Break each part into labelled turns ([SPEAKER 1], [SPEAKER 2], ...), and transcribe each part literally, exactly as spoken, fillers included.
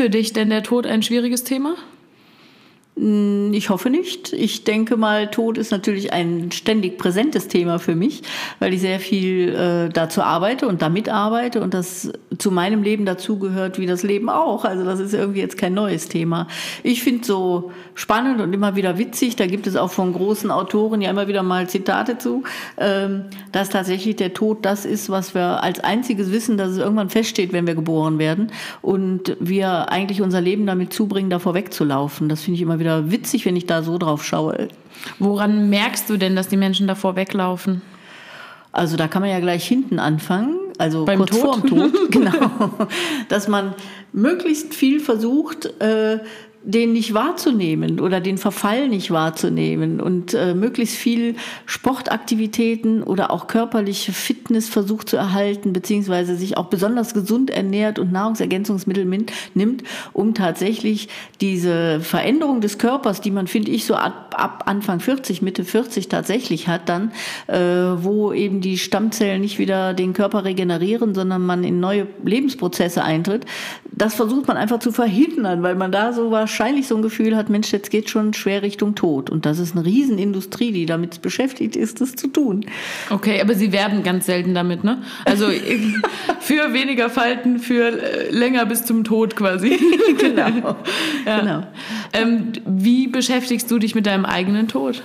[SPEAKER 1] für dich denn der Tod ein schwieriges Thema?
[SPEAKER 2] Ich hoffe nicht. Ich denke mal, Tod ist natürlich ein ständig präsentes Thema für mich, weil ich sehr viel äh, dazu arbeite und damit arbeite und das zu meinem Leben dazugehört, wie das Leben auch. Also das ist irgendwie jetzt kein neues Thema. Ich finde es so spannend und immer wieder witzig, da gibt es auch von großen Autoren ja immer wieder mal Zitate zu, ähm, dass tatsächlich der Tod das ist, was wir als einziges wissen, dass es irgendwann feststeht, wenn wir geboren werden und wir eigentlich unser Leben damit zubringen, davor wegzulaufen. Das finde ich immer wieder witzig, wenn ich da so drauf schaue.
[SPEAKER 1] Woran merkst du denn, dass die Menschen davor weglaufen?
[SPEAKER 2] Also da kann man ja gleich hinten anfangen, also
[SPEAKER 1] Beim
[SPEAKER 2] kurz
[SPEAKER 1] Tod?
[SPEAKER 2] vorm Tod, genau, dass man möglichst viel versucht, äh, den nicht wahrzunehmen oder den Verfall nicht wahrzunehmen und äh, möglichst viel Sportaktivitäten oder auch körperliche Fitness versucht zu erhalten, beziehungsweise sich auch besonders gesund ernährt und Nahrungsergänzungsmittel min- nimmt, um tatsächlich diese Veränderung des Körpers, die man, finde ich, so ab, ab Anfang vierzig, Mitte vierzig tatsächlich hat dann, äh, wo eben die Stammzellen nicht wieder den Körper regenerieren, sondern man in neue Lebensprozesse eintritt, das versucht man einfach zu verhindern, weil man da so wahrscheinlich so ein Gefühl hat, Mensch, jetzt geht schon schwer Richtung Tod. Und das ist eine Riesenindustrie, die damit beschäftigt ist, das zu tun.
[SPEAKER 1] Okay, aber sie werben ganz selten damit, ne? Also für weniger Falten, für länger bis zum Tod quasi.
[SPEAKER 2] Genau.
[SPEAKER 1] Ja.
[SPEAKER 2] Genau.
[SPEAKER 1] Ähm, wie beschäftigst du dich mit deinem eigenen Tod?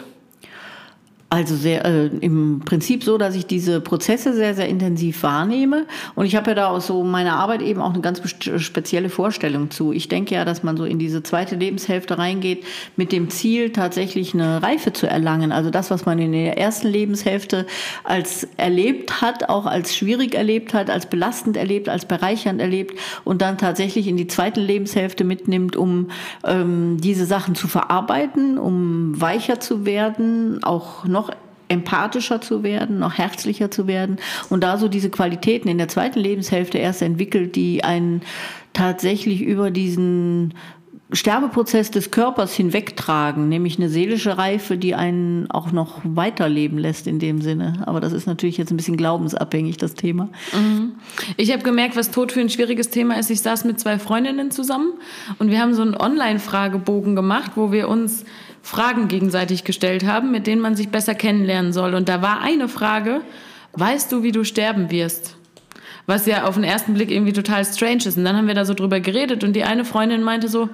[SPEAKER 2] Also sehr, äh, im Prinzip so, dass ich diese Prozesse sehr, sehr intensiv wahrnehme. Und ich habe ja da aus so meiner Arbeit eben auch eine ganz spezielle Vorstellung zu. Ich denke ja, dass man so in diese zweite Lebenshälfte reingeht mit dem Ziel, tatsächlich eine Reife zu erlangen. Also das, was man in der ersten Lebenshälfte als erlebt hat, auch als schwierig erlebt hat, als belastend erlebt, als bereichernd erlebt und dann tatsächlich in die zweite Lebenshälfte mitnimmt, um ähm, diese Sachen zu verarbeiten, um weicher zu werden, auch noch noch empathischer zu werden, noch herzlicher zu werden und da so diese Qualitäten in der zweiten Lebenshälfte erst entwickelt, die einen tatsächlich über diesen Sterbeprozess des Körpers hinwegtragen, nämlich eine seelische Reife, die einen auch noch weiterleben lässt in dem Sinne. Aber das ist natürlich jetzt ein bisschen glaubensabhängig, das Thema.
[SPEAKER 1] Mhm. Ich habe gemerkt, was Tod für ein schwieriges Thema ist. Ich saß mit zwei Freundinnen zusammen und wir haben so einen Online-Fragebogen gemacht, wo wir uns Fragen gegenseitig gestellt haben, mit denen man sich besser kennenlernen soll. Und da war eine Frage: Weißt du, wie du sterben wirst? Was ja auf den ersten Blick irgendwie total strange ist. Und dann haben wir da so drüber geredet und die eine Freundin meinte so: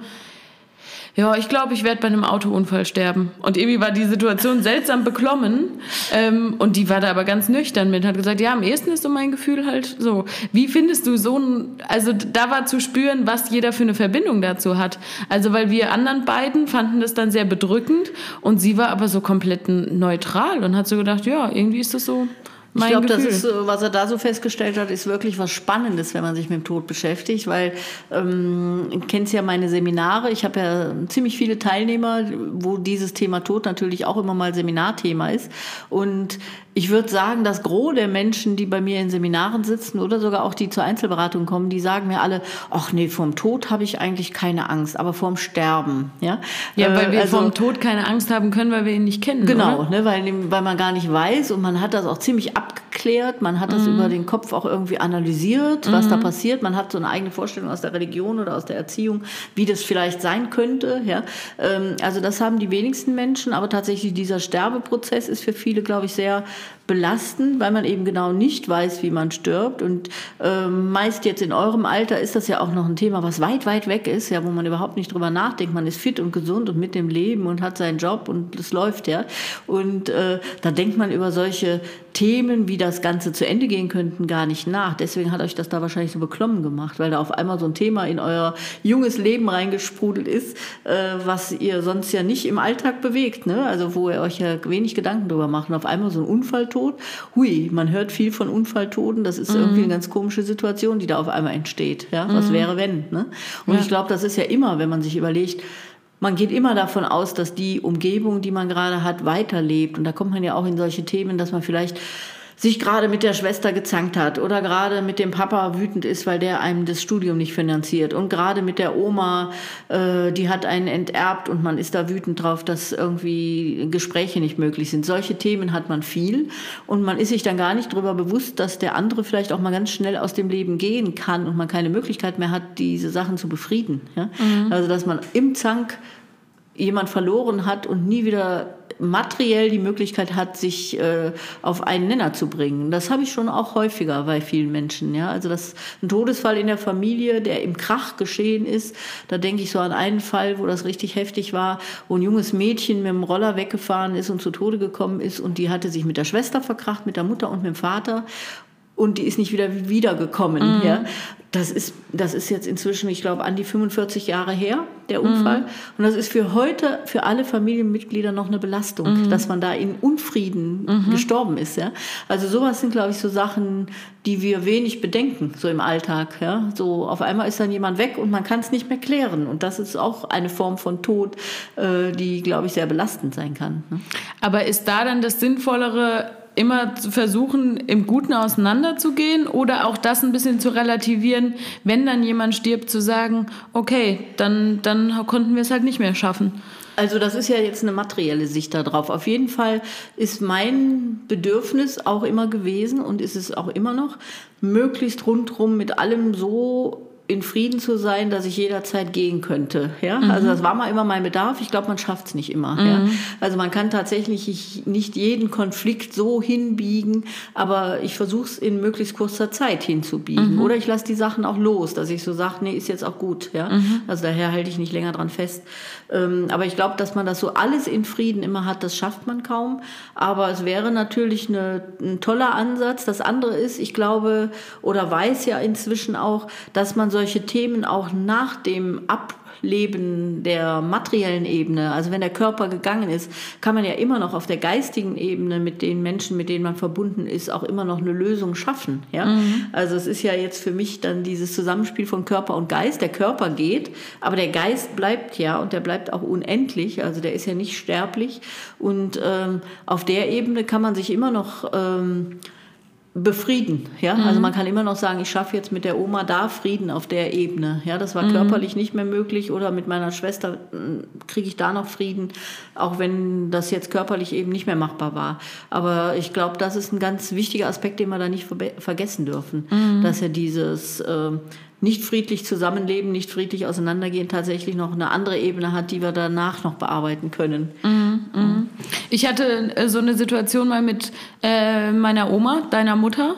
[SPEAKER 1] Ja, ich glaube, ich werde bei einem Autounfall sterben. Und irgendwie war die Situation seltsam beklommen. Ähm, und die war da aber ganz nüchtern mit, hat gesagt, ja, am ehesten ist so mein Gefühl halt so. Wie findest du so ein, also da war zu spüren, was jeder für eine Verbindung dazu hat. Also weil wir anderen beiden fanden das dann sehr bedrückend und sie war aber so komplett neutral und hat so gedacht, ja, irgendwie ist das so...
[SPEAKER 2] Ich glaube, das ist, was er da so festgestellt hat, ist wirklich was Spannendes, wenn man sich mit dem Tod beschäftigt, weil ähm, du kennst ja meine Seminare, ich habe ja ziemlich viele Teilnehmer, wo dieses Thema Tod natürlich auch immer mal Seminarthema ist und ich würde sagen, das Gros der Menschen, die bei mir in Seminaren sitzen oder sogar auch die zur Einzelberatung kommen, die sagen mir alle, ach nee, vorm Tod habe ich eigentlich keine Angst, aber vorm Sterben. Ja,
[SPEAKER 1] ja weil wir
[SPEAKER 2] also,
[SPEAKER 1] vorm Tod keine Angst haben können, weil wir ihn nicht kennen.
[SPEAKER 2] Genau,
[SPEAKER 1] oder?
[SPEAKER 2] Ne, weil, weil man gar nicht weiß und man hat das auch ziemlich abgeklärt, man hat das mhm. über den Kopf auch irgendwie analysiert, was mhm. da passiert. Man hat so eine eigene Vorstellung aus der Religion oder aus der Erziehung, wie das vielleicht sein könnte. Ja, also das haben die wenigsten Menschen, aber tatsächlich dieser Sterbeprozess ist für viele, glaube ich, sehr belastend, weil man eben genau nicht weiß, wie man stirbt. Und ähm, meist jetzt in eurem Alter ist das ja auch noch ein Thema, was weit, weit weg ist, ja, wo man überhaupt nicht drüber nachdenkt. Man ist fit und gesund und mit dem Leben und hat seinen Job und es läuft, ja. Und äh, da denkt man über solche Themen, wie das Ganze zu Ende gehen könnten, gar nicht nach. Deswegen hat euch das da wahrscheinlich so beklommen gemacht, weil da auf einmal so ein Thema in euer junges Leben reingesprudelt ist, äh, was ihr sonst ja nicht im Alltag bewegt, ne? Also wo ihr euch ja wenig Gedanken drüber macht. Und auf einmal so ein Unfalltod, hui, man hört viel von Unfalltoten, das ist mhm. irgendwie eine ganz komische Situation, die da auf einmal entsteht. Ja? Was mhm. wäre, wenn? Ne? Und ja. ich glaube, das ist ja immer, wenn man sich überlegt, man geht immer davon aus, dass die Umgebung, die man gerade hat, weiterlebt. Und da kommt man ja auch in solche Themen, dass man vielleicht sich gerade mit der Schwester gezankt hat oder gerade mit dem Papa wütend ist, weil der einem das Studium nicht finanziert und gerade mit der Oma, äh, die hat einen enterbt und man ist da wütend drauf, dass irgendwie Gespräche nicht möglich sind. Solche Themen hat man viel und man ist sich dann gar nicht darüber bewusst, dass der andere vielleicht auch mal ganz schnell aus dem Leben gehen kann und man keine Möglichkeit mehr hat, diese Sachen zu befrieden. Ja? Mhm. Also dass man im Zank jemand verloren hat und nie wieder materiell die Möglichkeit hat, sich äh, auf einen Nenner zu bringen. Das habe ich schon auch häufiger bei vielen Menschen. Ja? Also das, ein Todesfall in der Familie, der im Krach geschehen ist, da denke ich so an einen Fall, wo das richtig heftig war, wo ein junges Mädchen mit dem Roller weggefahren ist und zu Tode gekommen ist und die hatte sich mit der Schwester verkracht, mit der Mutter und mit dem Vater. Und die ist nicht wieder wiedergekommen. Mhm. Ja. Das ist, das ist jetzt inzwischen, ich glaube, an die fünfundvierzig Jahre her, der Unfall. Mhm. Und das ist für heute, für alle Familienmitglieder noch eine Belastung, mhm. dass man da in Unfrieden mhm. gestorben ist. Ja. Also sowas sind, glaube ich, so Sachen, die wir wenig bedenken, so im Alltag. Ja. So auf einmal ist dann jemand weg und man kann es nicht mehr klären. Und das ist auch eine Form von Tod, äh, die, glaube ich, sehr belastend sein kann. Ne.
[SPEAKER 1] Aber ist da dann das Sinnvollere, immer zu versuchen, im Guten auseinanderzugehen oder auch das ein bisschen zu relativieren, wenn dann jemand stirbt, zu sagen, okay, dann, dann konnten wir es halt nicht mehr schaffen?
[SPEAKER 2] Also das ist ja jetzt eine materielle Sicht darauf. Auf jeden Fall ist mein Bedürfnis auch immer gewesen und ist es auch immer noch, möglichst rundherum mit allem so in Frieden zu sein, dass ich jederzeit gehen könnte. Ja? Mhm. Also das war mal immer mein Bedarf. Ich glaube, man schafft es nicht immer. Mhm. Ja? Also man kann tatsächlich nicht jeden Konflikt so hinbiegen, aber ich versuche es in möglichst kurzer Zeit hinzubiegen. Mhm. Oder ich lasse die Sachen auch los, dass ich so sage, nee, ist jetzt auch gut. Ja? Mhm. Also daher halte ich nicht länger dran fest. Ähm, aber ich glaube, dass man das so alles in Frieden immer hat, das schafft man kaum. Aber es wäre natürlich eine, ein toller Ansatz. Das andere ist, ich glaube oder weiß ja inzwischen auch, dass man solche Themen auch nach dem Ableben der materiellen Ebene, also wenn der Körper gegangen ist, kann man ja immer noch auf der geistigen Ebene mit den Menschen, mit denen man verbunden ist, auch immer noch eine Lösung schaffen. Ja? Mhm. Also es ist ja jetzt für mich dann dieses Zusammenspiel von Körper und Geist. Der Körper geht, aber der Geist bleibt ja und der bleibt auch unendlich, also der ist ja nicht sterblich und ähm, auf der Ebene kann man sich immer noch ähm, befrieden, ja, mhm. also man kann immer noch sagen, ich schaffe jetzt mit der Oma da Frieden auf der Ebene, ja, das war mhm. körperlich nicht mehr möglich oder mit meiner Schwester kriege ich da noch Frieden, auch wenn das jetzt körperlich eben nicht mehr machbar war, aber ich glaube, das ist ein ganz wichtiger Aspekt, den wir da nicht ver- vergessen dürfen, mhm. dass ja dieses äh, nicht friedlich zusammenleben, nicht friedlich auseinandergehen, tatsächlich noch eine andere Ebene hat, die wir danach noch bearbeiten können.
[SPEAKER 1] Mhm, mhm. Ich hatte äh, so eine Situation mal mit äh, meiner Oma, deiner Mutter.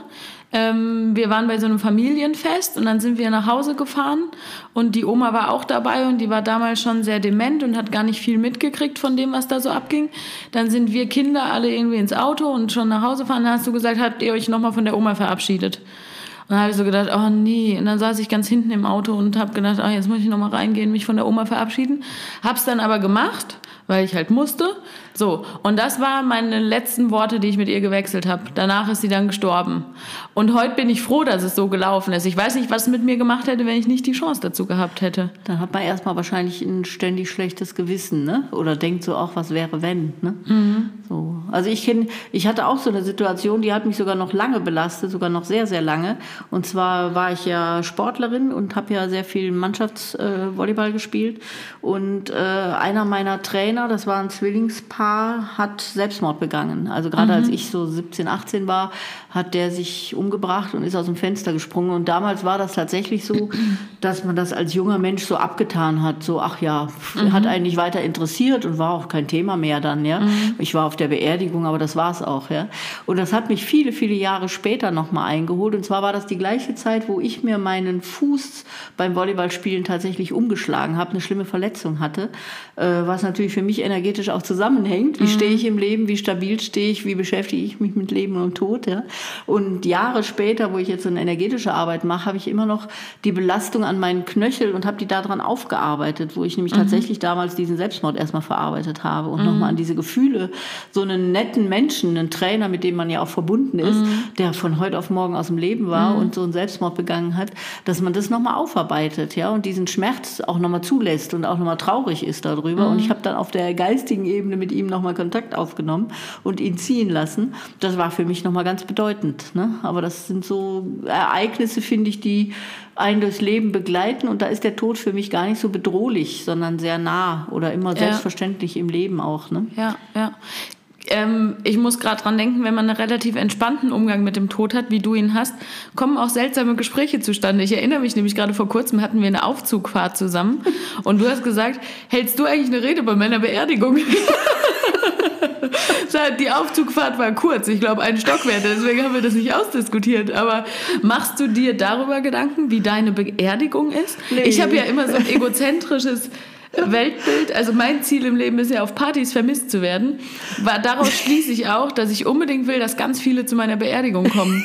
[SPEAKER 1] Ähm, wir waren bei so einem Familienfest und dann sind wir nach Hause gefahren und die Oma war auch dabei und die war damals schon sehr dement und hat gar nicht viel mitgekriegt von dem, was da so abging. Dann sind wir Kinder alle irgendwie ins Auto und schon nach Hause fahren. Dann hast du gesagt, habt ihr euch nochmal von der Oma verabschiedet? Und dann habe ich so gedacht, oh nee. Und dann saß ich ganz hinten im Auto und habe gedacht, oh, jetzt muss ich noch mal reingehen, mich von der Oma verabschieden. Hab's dann aber gemacht, weil ich halt musste. So, und das waren meine letzten Worte, die ich mit ihr gewechselt habe. Danach ist sie dann gestorben. Und heute bin ich froh, dass es so gelaufen ist. Ich weiß nicht, was es mit mir gemacht hätte, wenn ich nicht die Chance dazu gehabt hätte.
[SPEAKER 2] Dann hat man erstmal wahrscheinlich ein ständig schlechtes Gewissen, ne? Oder denkt so auch, was wäre, wenn, ne? Mhm. So. Also ich kenn, ich hatte auch so eine Situation, die hat mich sogar noch lange belastet, sogar noch sehr, sehr lange. Und zwar war ich ja Sportlerin und habe ja sehr viel Mannschaftsvolleyball äh, gespielt. Und äh, einer meiner Trainer, das war ein Zwillingspaar, hat Selbstmord begangen. Also gerade mhm. als ich so siebzehn, achtzehn war, hat der sich umgebracht und ist aus dem Fenster gesprungen. Und damals war das tatsächlich so, dass man das als junger Mensch so abgetan hat. So, ach ja, mhm. hat einen nicht weiter interessiert und war auch kein Thema mehr dann. Ja, mhm. Ich war auf der Beerdigung, aber das war es auch. Ja, und das hat mich viele, viele Jahre später nochmal eingeholt. Und zwar war das die gleiche Zeit, wo ich mir meinen Fuß beim Volleyballspielen tatsächlich umgeschlagen habe, eine schlimme Verletzung hatte, was natürlich für mich energetisch auch zusammenhängt. Wie mhm. stehe ich im Leben, wie stabil stehe ich, wie beschäftige ich mich mit Leben und Tod. Ja? Und Jahre später, wo ich jetzt so eine energetische Arbeit mache, habe ich immer noch die Belastung an meinen Knöchel und habe die daran aufgearbeitet, wo ich nämlich mhm. tatsächlich damals diesen Selbstmord erstmal verarbeitet habe und mhm. nochmal an diese Gefühle so eine einen netten Menschen, einen Trainer, mit dem man ja auch verbunden ist, mhm. der von heute auf morgen aus dem Leben war mhm. und so einen Selbstmord begangen hat, dass man das nochmal aufarbeitet, ja, und diesen Schmerz auch nochmal zulässt und auch nochmal traurig ist darüber. Mhm. Und ich habe dann auf der geistigen Ebene mit ihm nochmal Kontakt aufgenommen und ihn ziehen lassen. Das war für mich nochmal ganz bedeutend, ne? Aber das sind so Ereignisse, finde ich, die einen durchs Leben begleiten, und da ist der Tod für mich gar nicht so bedrohlich, sondern sehr nah oder immer ja. selbstverständlich im Leben auch. Ne?
[SPEAKER 1] Ja, ja. Ähm, ich muss gerade dran denken, wenn man einen relativ entspannten Umgang mit dem Tod hat, wie du ihn hast, kommen auch seltsame Gespräche zustande. Ich erinnere mich nämlich gerade vor kurzem, hatten wir eine Aufzugfahrt zusammen und du hast gesagt, hältst du eigentlich eine Rede bei meiner Beerdigung? Die Aufzugfahrt war kurz, ich glaube ein Stockwerk, deswegen haben wir das nicht ausdiskutiert. Aber machst du dir darüber Gedanken, wie deine Beerdigung ist? Nee. Ich habe ja immer so ein egozentrisches Weltbild, also mein Ziel im Leben ist ja, auf Partys vermisst zu werden. Daraus schließe ich auch, dass ich unbedingt will, dass ganz viele zu meiner Beerdigung kommen.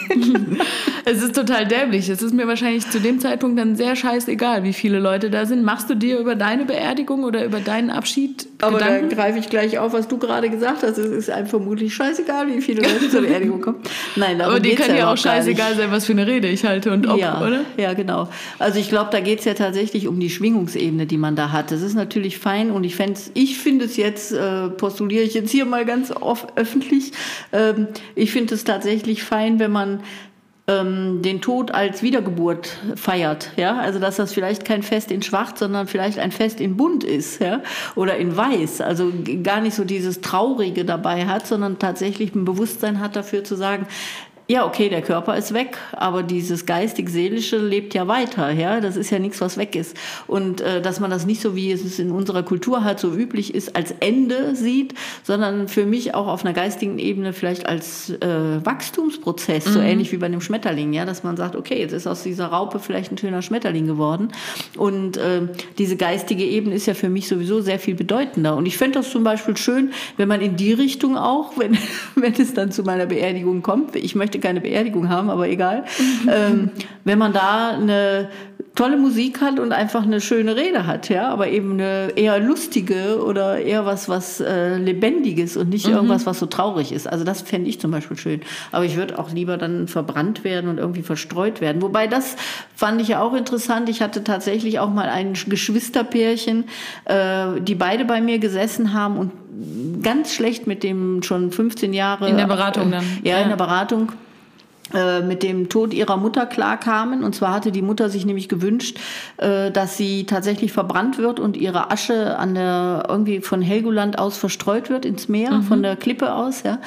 [SPEAKER 1] Es ist total dämlich. Es ist mir wahrscheinlich zu dem Zeitpunkt dann sehr scheißegal, wie viele Leute da sind. Machst du dir über deine Beerdigung oder über deinen Abschied
[SPEAKER 2] Aber
[SPEAKER 1] Gedanken?
[SPEAKER 2] Da greife ich gleich auf, was du gerade gesagt hast. Es ist einem vermutlich scheißegal, wie viele Leute zur Beerdigung kommen. Nein,
[SPEAKER 1] aber die können ja, ja auch scheißegal sein, was für eine Rede ich halte und ob,
[SPEAKER 2] ja,
[SPEAKER 1] oder?
[SPEAKER 2] Ja, genau. Also ich glaube, da geht es ja tatsächlich um die Schwingungsebene, die man da hat. Das ist natürlich fein, und ich, ich finde es jetzt, äh, postuliere ich jetzt hier mal ganz oft öffentlich, ähm, ich finde es tatsächlich fein, wenn man ähm, den Tod als Wiedergeburt feiert, ja, also dass das vielleicht kein Fest in Schwarz, sondern vielleicht ein Fest in Bunt ist, ja, oder in Weiß, also gar nicht so dieses Traurige dabei hat, sondern tatsächlich ein Bewusstsein hat dafür zu sagen, ja, okay, der Körper ist weg, aber dieses geistig-seelische lebt ja weiter, ja, das ist ja nichts, was weg ist. Und äh, dass man das nicht so, wie es in unserer Kultur halt so üblich ist, als Ende sieht, sondern für mich auch auf einer geistigen Ebene vielleicht als äh, Wachstumsprozess, mhm. so ähnlich wie bei einem Schmetterling, ja, dass man sagt, okay, jetzt ist aus dieser Raupe vielleicht ein schöner Schmetterling geworden, und äh, diese geistige Ebene ist ja für mich sowieso sehr viel bedeutender, und ich fände das zum Beispiel schön, wenn man in die Richtung auch, wenn, wenn es dann zu meiner Beerdigung kommt, ich möchte keine Beerdigung haben, aber egal. ähm, wenn man da eine tolle Musik hat und einfach eine schöne Rede hat, ja, aber eben eine eher lustige oder eher was, was äh, Lebendiges und nicht mhm. irgendwas, was so traurig ist. Also das fände ich zum Beispiel schön. Aber ich würde auch lieber dann verbrannt werden und irgendwie verstreut werden. Wobei, das fand ich ja auch interessant. Ich hatte tatsächlich auch mal ein Geschwisterpärchen, äh, die beide bei mir gesessen haben und ganz schlecht mit dem schon fünfzehn Jahre...
[SPEAKER 1] In der Beratung dann.
[SPEAKER 2] Äh, ja, ja, in der Beratung. Mit dem Tod ihrer Mutter klarkamen. Und zwar hatte die Mutter sich nämlich gewünscht, dass sie tatsächlich verbrannt wird und ihre Asche an der, irgendwie von Helgoland aus verstreut wird ins Meer, mhm. von der Klippe aus. Ja.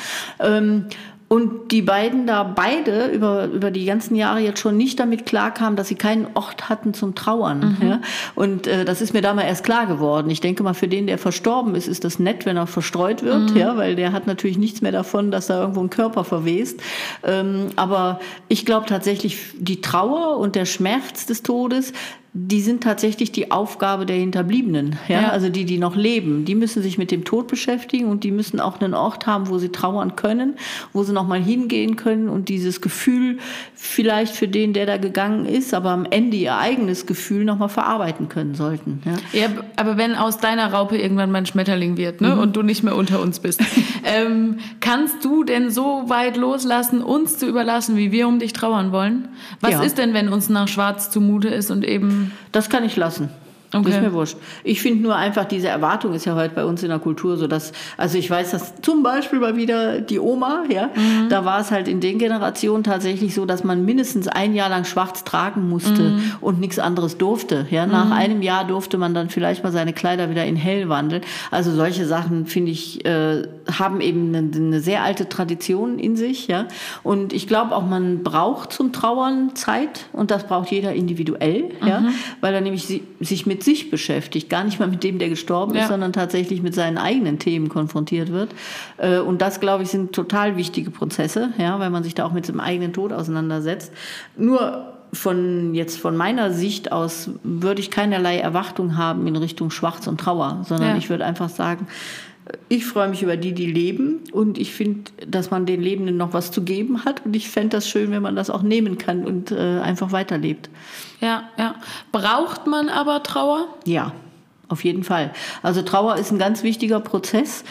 [SPEAKER 2] Und die beiden da beide über, über die ganzen Jahre jetzt schon nicht damit klarkamen, dass sie keinen Ort hatten zum Trauern. Mhm. Ja? Und äh, das ist mir da mal erst klar geworden. Ich denke mal, für den, der verstorben ist, ist das nett, wenn er verstreut wird, mhm. ja, weil der hat natürlich nichts mehr davon, dass da irgendwo ein Körper verwest. Ähm, aber ich glaube tatsächlich, die Trauer und der Schmerz des Todes, die sind tatsächlich die Aufgabe der Hinterbliebenen, ja? Ja. Also die, die noch leben. Die müssen sich mit dem Tod beschäftigen, und die müssen auch einen Ort haben, wo sie trauern können, wo sie noch mal hingehen können und dieses Gefühl vielleicht für den, der da gegangen ist, aber am Ende ihr eigenes Gefühl noch mal verarbeiten können sollten. Ja,
[SPEAKER 1] ja, aber wenn aus deiner Raupe irgendwann mal ein Schmetterling wird, ne, mhm. und du nicht mehr unter uns bist, ähm, kannst du denn so weit loslassen, uns zu überlassen, wie wir um dich trauern wollen? Was ja. ist denn, wenn uns nach Schwarz zumute ist und eben...
[SPEAKER 2] Das kann ich lassen. Okay. Das ist mir wurscht. Ich finde nur einfach, diese Erwartung ist ja heute bei uns in der Kultur so, dass, also ich weiß, dass zum Beispiel mal wieder die Oma, ja, mhm. da war es halt in den Generationen tatsächlich so, dass man mindestens ein Jahr lang schwarz tragen musste mhm. und nichts anderes durfte. Ja, nach mhm. einem Jahr durfte man dann vielleicht mal seine Kleider wieder in hell wandeln. Also solche Sachen, finde ich, äh, haben eben eine, eine sehr alte Tradition in sich, ja. Und ich glaube auch, man braucht zum Trauern Zeit, und das braucht jeder individuell, mhm. ja, weil er nämlich si- sich mit sich beschäftigt, gar nicht mal mit dem, der gestorben ja. ist, sondern tatsächlich mit seinen eigenen Themen konfrontiert wird. Und das, glaube ich, sind total wichtige Prozesse, ja, weil man sich da auch mit dem eigenen Tod auseinandersetzt. Nur von jetzt von meiner Sicht aus würde ich keinerlei Erwartung haben in Richtung Schwarz und Trauer, sondern ja. ich würde einfach sagen, ich freue mich über die, die leben, und ich finde, dass man den Lebenden noch was zu geben hat, und ich fände das schön, wenn man das auch nehmen kann und äh, einfach weiterlebt.
[SPEAKER 1] Ja, ja. Braucht man aber Trauer?
[SPEAKER 2] Ja. Auf jeden Fall. Also Trauer ist ein ganz wichtiger Prozess.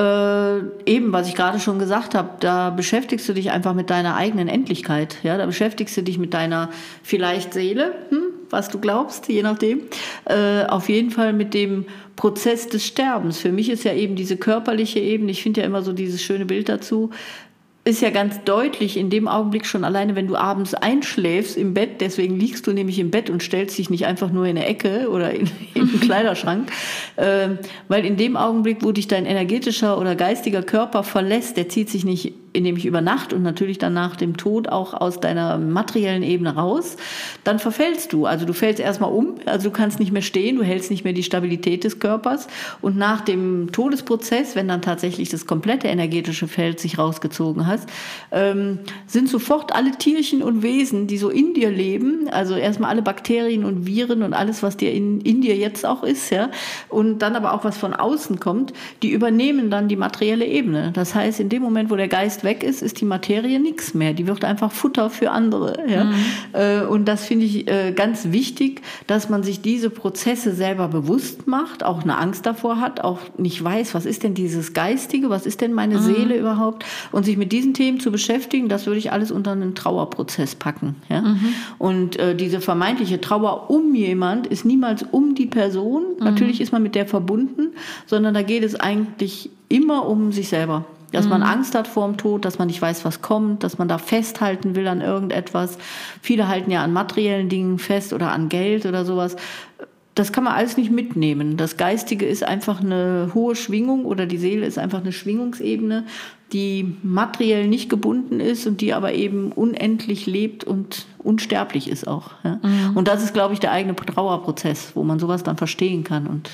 [SPEAKER 2] Äh, eben, was ich gerade schon gesagt habe, da beschäftigst du dich einfach mit deiner eigenen Endlichkeit. Ja? Da beschäftigst du dich mit deiner vielleicht Seele, hm, was du glaubst, je nachdem. Äh, auf jeden Fall mit dem Prozess des Sterbens. Für mich ist ja eben diese körperliche Ebene, ich finde ja immer so dieses schöne Bild dazu, ist ja ganz deutlich in dem Augenblick schon alleine, wenn du abends einschläfst im Bett, deswegen liegst du nämlich im Bett und stellst dich nicht einfach nur in eine Ecke oder in, in den Kleiderschrank, äh, weil in dem Augenblick, wo dich dein energetischer oder geistiger Körper verlässt, der zieht sich nicht, nämlich über Nacht und natürlich dann nach dem Tod auch aus deiner materiellen Ebene raus, dann verfällst du. Also du fällst erstmal um, also du kannst nicht mehr stehen, du hältst nicht mehr die Stabilität des Körpers und nach dem Todesprozess, wenn dann tatsächlich das komplette energetische Feld sich rausgezogen hat, ähm, sind sofort alle Tierchen und Wesen, die so in dir leben, also erstmal alle Bakterien und Viren und alles, was dir in, in dir jetzt auch ist, ja, und dann aber auch was von außen kommt, die übernehmen dann die materielle Ebene. Das heißt, in dem Moment, wo der Geist weg ist, ist die Materie nichts mehr. Die wird einfach Futter für andere. Ja? Mhm. Äh, und das finde ich äh, ganz wichtig, dass man sich diese Prozesse selber bewusst macht, auch eine Angst davor hat, auch nicht weiß, was ist denn dieses Geistige, was ist denn meine mhm. Seele überhaupt, und sich mit diesen Themen zu beschäftigen, das würde ich alles unter einen Trauerprozess packen. Ja? Mhm. Und äh, diese vermeintliche Trauer um jemand ist niemals um die Person. Mhm. Natürlich ist man mit der verbunden, sondern da geht es eigentlich immer um sich selber. Dass man Angst hat vor dem Tod, dass man nicht weiß, was kommt, dass man da festhalten will an irgendetwas. Viele halten ja an materiellen Dingen fest oder an Geld oder sowas. Das kann man alles nicht mitnehmen. Das Geistige ist einfach eine hohe Schwingung oder die Seele ist einfach eine Schwingungsebene, die materiell nicht gebunden ist und die aber eben unendlich lebt und unsterblich ist auch. Ja? Mhm. Und das ist, glaube ich, der eigene Trauerprozess, wo man sowas dann verstehen kann. Und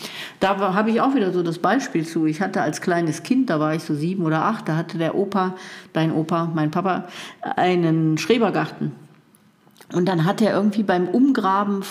[SPEAKER 2] da habe ich auch wieder so das Beispiel zu. Ich hatte als kleines Kind, da war ich so sieben oder acht, da hatte der Opa, dein Opa, mein Papa, einen Schrebergarten. Und dann hat er irgendwie beim Umgraben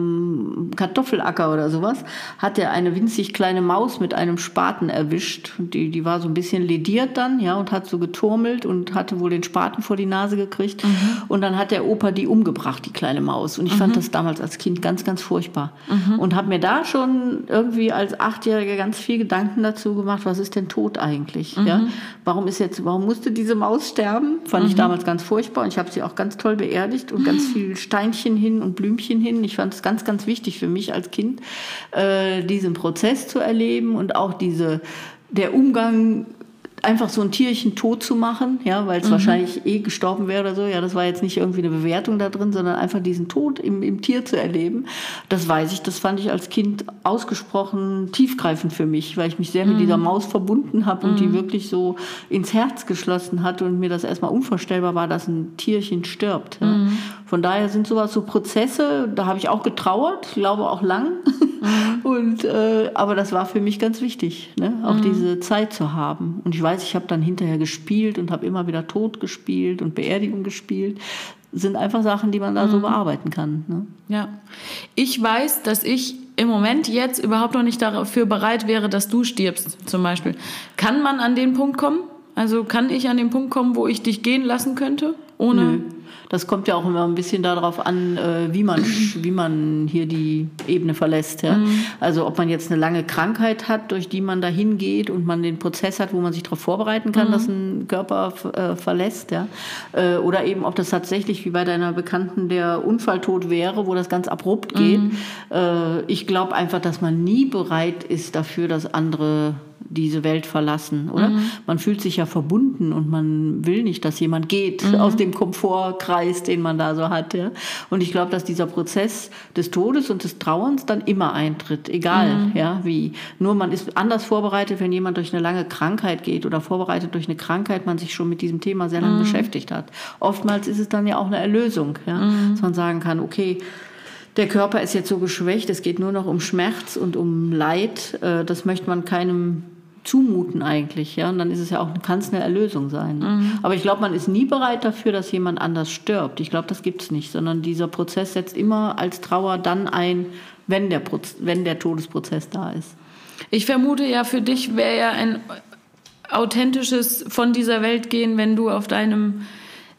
[SPEAKER 2] vom Kartoffelacker oder sowas, hat er eine winzig kleine Maus mit einem Spaten erwischt. Und die, die war so ein bisschen lediert dann, ja, und hat so geturmelt und hatte wohl den Spaten vor die Nase gekriegt. Mhm. Und dann hat der Opa die umgebracht, die kleine Maus. Und ich mhm. fand das damals als Kind ganz, ganz furchtbar. Mhm. Und habe mir da schon irgendwie als Achtjährige ganz viel Gedanken dazu gemacht, was ist denn Tod eigentlich? Mhm. Ja? Warum ist jetzt, warum musste diese Maus sterben? Fand mhm. ich damals ganz furchtbar. Und ich habe sie auch ganz toll beerdigt und ganz viel Steinchen hin und Blümchen hin. Ich fand es ganz, ganz wichtig für mich als Kind, äh, diesen Prozess zu erleben und auch diese, der Umgang, einfach so ein Tierchen tot zu machen, ja, weil es mhm. wahrscheinlich eh gestorben wäre oder so. Ja, das war jetzt nicht irgendwie eine Bewertung da drin, sondern einfach diesen Tod im, im Tier zu erleben. Das weiß ich, das fand ich als Kind ausgesprochen tiefgreifend für mich, weil ich mich sehr mhm. mit dieser Maus verbunden habe und mhm. die wirklich so ins Herz geschlossen hat und mir das erstmal unvorstellbar war, dass ein Tierchen stirbt. Ja. Mhm. Von daher sind sowas so Prozesse, da habe ich auch getrauert, ich glaube auch lang. Mhm. Und, äh, aber das war für mich ganz wichtig, ne? Auch mhm. diese Zeit zu haben. Und ich weiß, ich habe dann hinterher gespielt und habe immer wieder Tod gespielt und Beerdigung gespielt. Das sind einfach Sachen, die man da mhm. so bearbeiten kann. Ne?
[SPEAKER 1] Ja, ich weiß, dass ich im Moment jetzt überhaupt noch nicht dafür bereit wäre, dass du stirbst, zum Beispiel. Kann man an den Punkt kommen? Also kann ich an den Punkt kommen, wo ich dich gehen lassen könnte? Ohne...
[SPEAKER 2] Nö. Das kommt ja auch immer ein bisschen darauf an, wie man, wie man hier die Ebene verlässt. Ja? Mhm. Also ob man jetzt eine lange Krankheit hat, durch die man dahin geht und man den Prozess hat, wo man sich darauf vorbereiten kann, mhm. dass ein Körper äh, verlässt. Ja? Äh, oder eben, ob das tatsächlich wie bei deiner Bekannten der Unfalltod wäre, wo das ganz abrupt geht. Mhm. Äh, ich glaube einfach, dass man nie bereit ist dafür, dass andere diese Welt verlassen, oder? Mhm. Man fühlt sich ja verbunden und man will nicht, dass jemand geht mhm. aus dem Komfortkreis, den man da so hat. Ja? Und ich glaube, dass dieser Prozess des Todes und des Trauerns dann immer eintritt, egal mhm. ja, wie. Nur man ist anders vorbereitet, wenn jemand durch eine lange Krankheit geht oder vorbereitet durch eine Krankheit, man sich schon mit diesem Thema sehr lange mhm. beschäftigt hat. Oftmals ist es dann ja auch eine Erlösung, ja? Mhm. Dass man sagen kann, okay, der Körper ist jetzt so geschwächt, es geht nur noch um Schmerz und um Leid. Das möchte man keinem zumuten eigentlich, ja, und dann ist es ja auch, kann es eine Erlösung sein. Mhm. Aber ich glaube, man ist nie bereit dafür, dass jemand anders stirbt. Ich glaube, das gibt's nicht, sondern dieser Prozess setzt immer als Trauer dann ein, wenn der, Proz- wenn der Todesprozess da ist.
[SPEAKER 1] Ich vermute ja, für dich wäre ja ein authentisches von dieser Welt gehen, wenn du auf deinem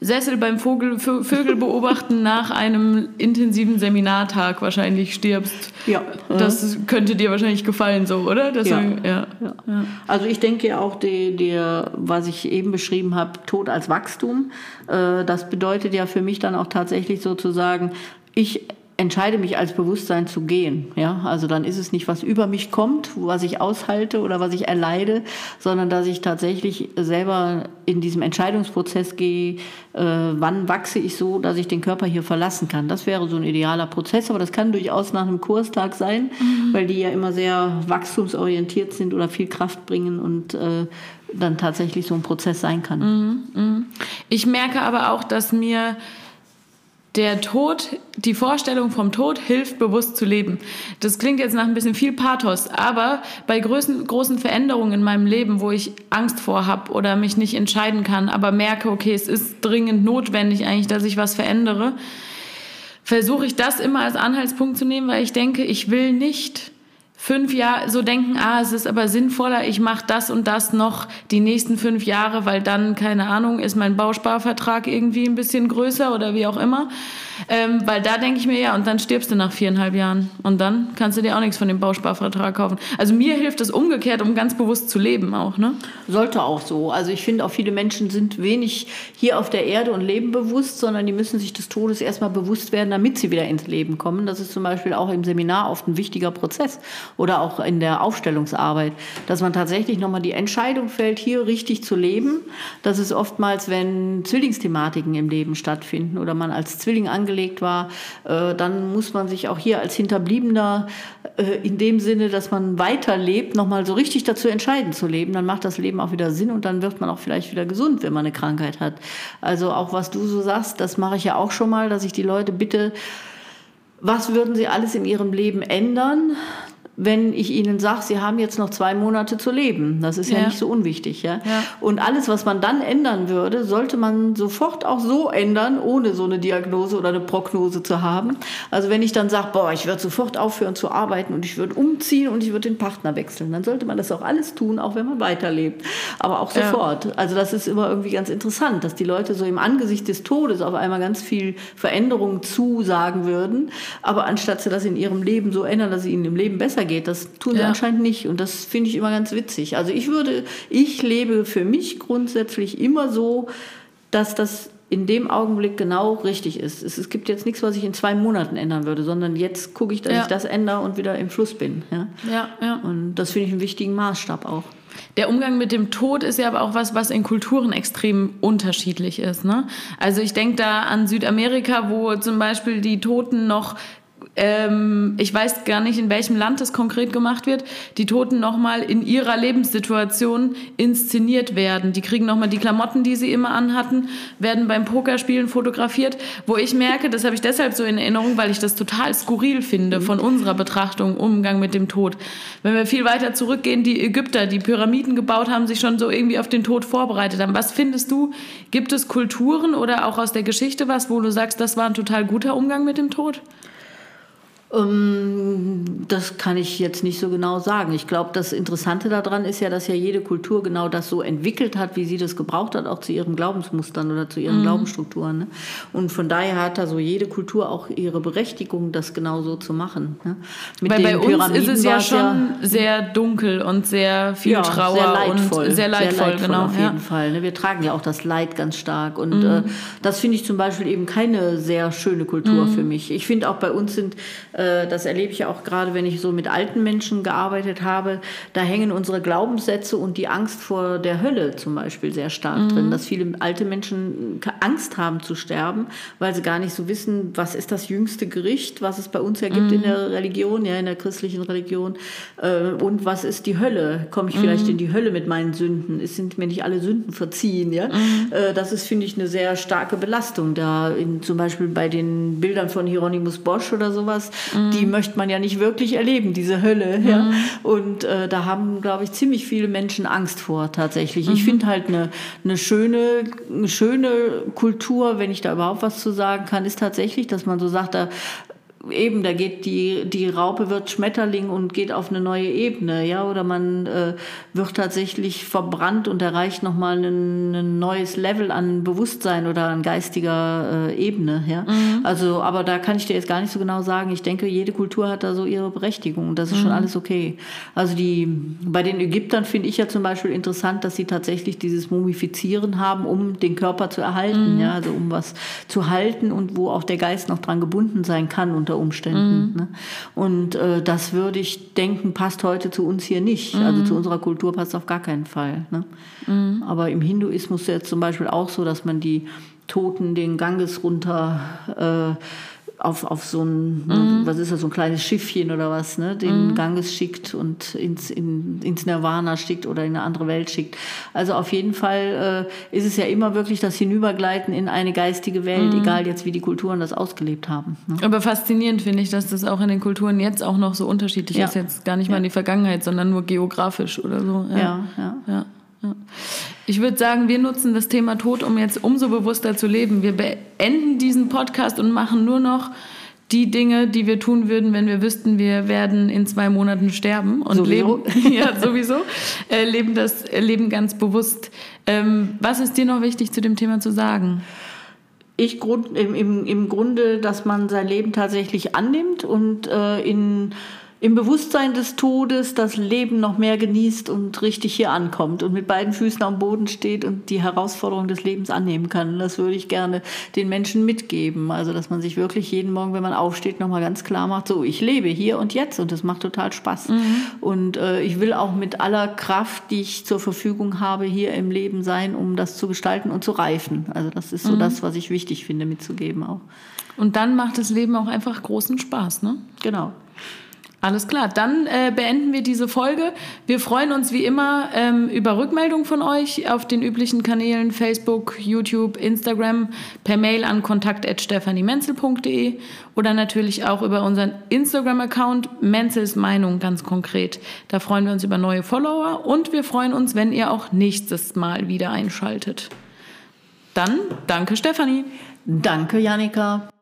[SPEAKER 1] Sessel beim Vogel, Vögel beobachten nach einem intensiven Seminartag wahrscheinlich stirbst. Ja. Das könnte dir wahrscheinlich gefallen so, oder? Deswegen, ja.
[SPEAKER 2] Ja. Ja. Also ich denke ja auch, die, die, was ich eben beschrieben habe, Tod als Wachstum, äh, das bedeutet ja für mich dann auch tatsächlich sozusagen, ich entscheide mich als Bewusstsein zu gehen. Ja? Also dann ist es nicht, was über mich kommt, was ich aushalte oder was ich erleide, sondern dass ich tatsächlich selber in diesem Entscheidungsprozess gehe, äh, wann wachse ich so, dass ich den Körper hier verlassen kann. Das wäre so ein idealer Prozess, aber das kann durchaus nach einem Kurstag sein, mhm. weil die ja immer sehr wachstumsorientiert sind oder viel Kraft bringen und äh, dann tatsächlich so ein Prozess sein kann.
[SPEAKER 1] Mhm. Mhm. Ich merke aber auch, dass mir der Tod, die Vorstellung vom Tod hilft, bewusst zu leben. Das klingt jetzt nach ein bisschen viel Pathos, aber bei großen, großen Veränderungen in meinem Leben, wo ich Angst vor habe oder mich nicht entscheiden kann, aber merke, okay, es ist dringend notwendig eigentlich, dass ich was verändere, versuche ich das immer als Anhaltspunkt zu nehmen, weil ich denke, ich will nicht fünf Jahre so denken, ah, es ist aber sinnvoller, ich mache das und das noch die nächsten fünf Jahre, weil dann, keine Ahnung, ist mein Bausparvertrag irgendwie ein bisschen größer oder wie auch immer. Ähm, weil da denke ich mir, ja, und dann stirbst du nach viereinhalb Jahren und dann kannst du dir auch nichts von dem Bausparvertrag kaufen. Also mir hilft das umgekehrt, um ganz bewusst zu leben auch, ne?
[SPEAKER 2] Sollte auch so. Also ich finde auch, viele Menschen sind wenig hier auf der Erde und leben bewusst, sondern die müssen sich des Todes erstmal bewusst werden, damit sie wieder ins Leben kommen. Das ist zum Beispiel auch im Seminar oft ein wichtiger Prozess oder auch in der Aufstellungsarbeit, dass man tatsächlich nochmal die Entscheidung fällt, hier richtig zu leben. Das ist oftmals, wenn Zwillingsthematiken im Leben stattfinden oder man als Zwilling angelegt war, äh, dann muss man sich auch hier als Hinterbliebener äh, in dem Sinne, dass man weiterlebt, nochmal so richtig dazu entscheiden zu leben. Dann macht das Leben auch wieder Sinn und dann wird man auch vielleicht wieder gesund, wenn man eine Krankheit hat. Also auch was du so sagst, das mache ich ja auch schon mal, dass ich die Leute bitte, was würden sie alles in ihrem Leben ändern, wenn ich ihnen sage, sie haben jetzt noch zwei Monate zu leben. Das ist ja, ja nicht so unwichtig. Ja? Ja. Und alles, was man dann ändern würde, sollte man sofort auch so ändern, ohne so eine Diagnose oder eine Prognose zu haben. Also wenn ich dann sage, boah, ich würde sofort aufhören zu arbeiten und ich würde umziehen und ich würde den Partner wechseln, dann sollte man das auch alles tun, auch wenn man weiterlebt. Aber auch sofort. Ja. Also das ist immer irgendwie ganz interessant, dass die Leute so im Angesicht des Todes auf einmal ganz viel Veränderungen zusagen würden. Aber anstatt sie das in ihrem Leben so ändern, dass es ihnen im Leben besser geht, das tun sie ja. anscheinend nicht und das finde ich immer ganz witzig. Also ich würde, ich lebe für mich grundsätzlich immer so, dass das in dem Augenblick genau richtig ist. Es, es gibt jetzt nichts, was ich in zwei Monaten ändern würde, sondern jetzt gucke ich, dass ja. ich das ändere und wieder im Fluss bin. Ja? Ja, ja. Und das finde ich einen wichtigen Maßstab auch.
[SPEAKER 1] Der Umgang mit dem Tod ist ja aber auch was, was in Kulturen extrem unterschiedlich ist. Ne? Also ich denke da an Südamerika, wo zum Beispiel die Toten noch Ähm, ich weiß gar nicht, in welchem Land das konkret gemacht wird, die Toten nochmal in ihrer Lebenssituation inszeniert werden. Die kriegen nochmal die Klamotten, die sie immer anhatten, werden beim Pokerspielen fotografiert, wo ich merke, das habe ich deshalb so in Erinnerung, weil ich das total skurril finde von unserer Betrachtung, Umgang mit dem Tod. Wenn wir viel weiter zurückgehen, die Ägypter, die Pyramiden gebaut haben, sich schon so irgendwie auf den Tod vorbereitet haben. Was findest du, gibt es Kulturen oder auch aus der Geschichte was, wo du sagst, das war ein total guter Umgang mit dem Tod?
[SPEAKER 2] Das kann ich jetzt nicht so genau sagen. Ich glaube, das Interessante daran ist ja, dass ja jede Kultur genau das so entwickelt hat, wie sie das gebraucht hat, auch zu ihren Glaubensmustern oder zu ihren mhm. Glaubensstrukturen. Ne? Und von daher hat da so jede Kultur auch ihre Berechtigung, das genau so zu machen. Ne?
[SPEAKER 1] Mit Weil bei uns Pyramiden ist es ja schon ja, sehr dunkel und sehr viel ja, Trauer
[SPEAKER 2] sehr leidvoll,
[SPEAKER 1] und sehr leidvoll,
[SPEAKER 2] sehr leidvoll
[SPEAKER 1] genau.
[SPEAKER 2] auf jeden ja. Fall. Ne? Wir tragen ja auch das Leid ganz stark. Und mhm. äh, das finde ich zum Beispiel eben keine sehr schöne Kultur mhm. für mich. Ich finde auch bei uns sind das erlebe ich ja auch gerade, wenn ich so mit alten Menschen gearbeitet habe, da hängen unsere Glaubenssätze und die Angst vor der Hölle zum Beispiel sehr stark mhm. drin, dass viele alte Menschen Angst haben zu sterben, weil sie gar nicht so wissen, was ist das jüngste Gericht, was es bei uns ja gibt mhm. in der Religion, ja in der christlichen Religion, und was ist die Hölle? Komme ich vielleicht mhm. in die Hölle mit meinen Sünden? Es sind mir nicht alle Sünden verziehen, ja? Mhm. Das ist, finde ich, eine sehr starke Belastung da, in, zum Beispiel bei den Bildern von Hieronymus Bosch oder sowas. Mhm. Die möchte man ja nicht wirklich erleben, diese Hölle. Mhm. Ja? Und äh, da haben, glaube ich, ziemlich viele Menschen Angst vor tatsächlich. Mhm. Ich finde halt eine, eine, schöne, eine schöne Kultur, wenn ich da überhaupt was zu sagen kann, ist tatsächlich, dass man so sagt, da eben, da geht die, die Raupe wird Schmetterling und geht auf eine neue Ebene, ja, oder man äh, wird tatsächlich verbrannt und erreicht nochmal ein, ein neues Level an Bewusstsein oder an geistiger äh, Ebene, ja. Mhm. Also, aber da kann ich dir jetzt gar nicht so genau sagen. Ich denke, jede Kultur hat da so ihre Berechtigung und das ist mhm. schon alles okay. Also die, bei den Ägyptern finde ich ja zum Beispiel interessant, dass sie tatsächlich dieses Mumifizieren haben, um den Körper zu erhalten, mhm. ja, also um was zu halten und wo auch der Geist noch dran gebunden sein kann unter Umständen. Mhm. Ne? Und äh, das würde ich denken, passt heute zu uns hier nicht. Mhm. Also zu unserer Kultur passt auf gar keinen Fall. Ne? Mhm. Aber im Hinduismus ist jetzt zum Beispiel auch so, dass man die Toten den Ganges runter äh, auf, auf so ein, mhm. was ist das, so ein kleines Schiffchen oder was, ne, den mhm. Ganges schickt und ins, in, ins Nirvana schickt oder in eine andere Welt schickt. Also auf jeden Fall äh, ist es ja immer wirklich das Hinübergleiten in eine geistige Welt, mhm. egal jetzt, wie die Kulturen das ausgelebt haben. Ne?
[SPEAKER 1] Aber faszinierend finde ich, dass das auch in den Kulturen jetzt auch noch so unterschiedlich ja. ist, jetzt gar nicht mal ja. in die Vergangenheit, sondern nur geografisch oder so. Ja,
[SPEAKER 2] ja. ja.
[SPEAKER 1] ja. Ja. Ich würde sagen, wir nutzen das Thema Tod, um jetzt umso bewusster zu leben. Wir beenden diesen Podcast und machen nur noch die Dinge, die wir tun würden, wenn wir wüssten, wir werden in zwei Monaten sterben und
[SPEAKER 2] sowieso.
[SPEAKER 1] leben, ja, sowieso, äh, leben das Leben ganz bewusst. Ähm, was ist dir noch wichtig zu dem Thema zu sagen?
[SPEAKER 2] Ich grund, im, im, im Grunde, dass man sein Leben tatsächlich annimmt und äh, in im Bewusstsein des Todes das Leben noch mehr genießt und richtig hier ankommt und mit beiden Füßen am Boden steht und die Herausforderung des Lebens annehmen kann. Das würde ich gerne den Menschen mitgeben. Also, dass man sich wirklich jeden Morgen, wenn man aufsteht, nochmal ganz klar macht, so, ich lebe hier und jetzt und das macht total Spaß. Mhm. Und äh, ich will auch mit aller Kraft, die ich zur Verfügung habe, hier im Leben sein, um das zu gestalten und zu reifen. Also, das ist so mhm. das, was ich wichtig finde, mitzugeben auch.
[SPEAKER 1] Und dann macht das Leben auch einfach großen Spaß, ne?
[SPEAKER 2] Genau.
[SPEAKER 1] Alles klar, dann äh, beenden wir diese Folge. Wir freuen uns wie immer ähm, über Rückmeldungen von euch auf den üblichen Kanälen Facebook, YouTube, Instagram, per Mail an kontakt at stephaniemenzel punkt de oder natürlich auch über unseren Instagram-Account Menzels Meinung ganz konkret. Da freuen wir uns über neue Follower und wir freuen uns, wenn ihr auch nächstes Mal wieder einschaltet. Dann danke Stefanie.
[SPEAKER 2] Danke Jannika.